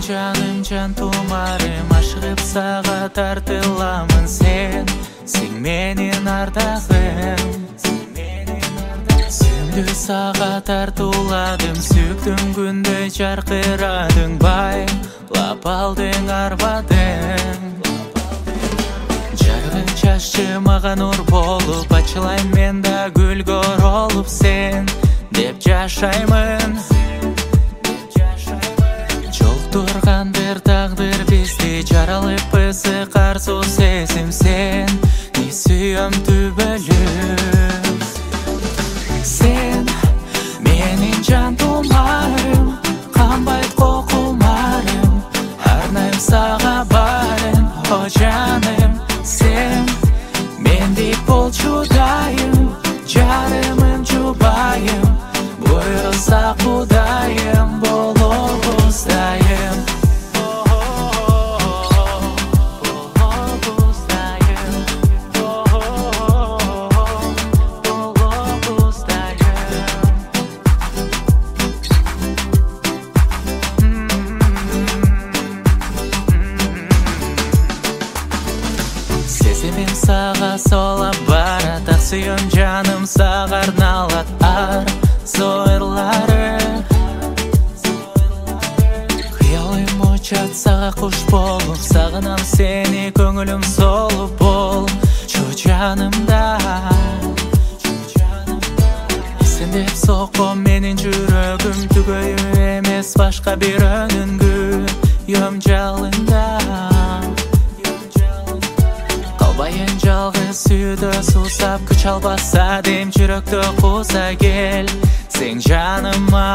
жаным, жан тумарым, ашығып саға тартыламын. Сен менің ардағым, сүмді саға тартуладым. Сөктің күнді жарқырадың, байлап алдың арбадың. Жарғын чашчы маған ұр болып, ачылайын мен да гүлгөр олып. Сен деп жашаймын, жолықтырғандыр тағдыр бізді. Жаралып ысы қарсу сезім, сен не сүйем түбіліп. Сен менің жан тұмарым, қанбайт қоқылмарым, арнайым саға барын. О жаным, сен мендей бол чудайым, жарымым жұбайым, бұйырса құдайым болып ұстайым. Сезімім саға сола барат, ақ сүйем жаным саға арналат. Арзу ырлары, қиялым ұшат саға құш болып. Сағынам сені, көңілім солып бол жанымда. Есендеп соққым менің жүрегім, түгейі емес башқа бір өнүнгү ем жалында. Қалбайын жалғыз сүйді сусап, күч албаса дем жүректі қуса кел сен жаныма.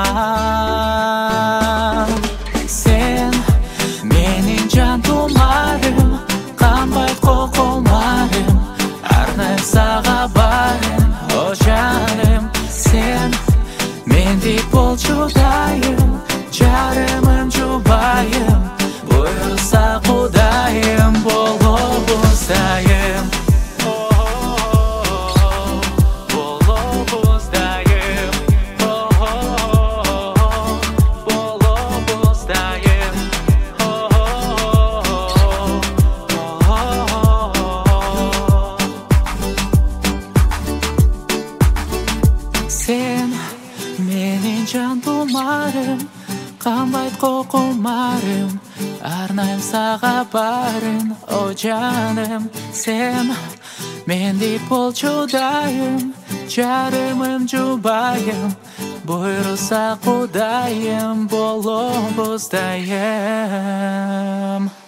Сен менің жан тұмарым, қанбайт қоқылмарым, арнайым саға барын. О жаным, сен мендей бол чудайым, жарымым жұбайым, бұйырса құдайым болып ұстайым. Болып ұстайым, болып ұстайым. Сен менің жан тұмарым, қанбайт қоқылмарым, арнайым саға барын. О жаным, сен мендей бол чудайым, жарымым жұбайым, бұйырса құдайым болып ұстайым.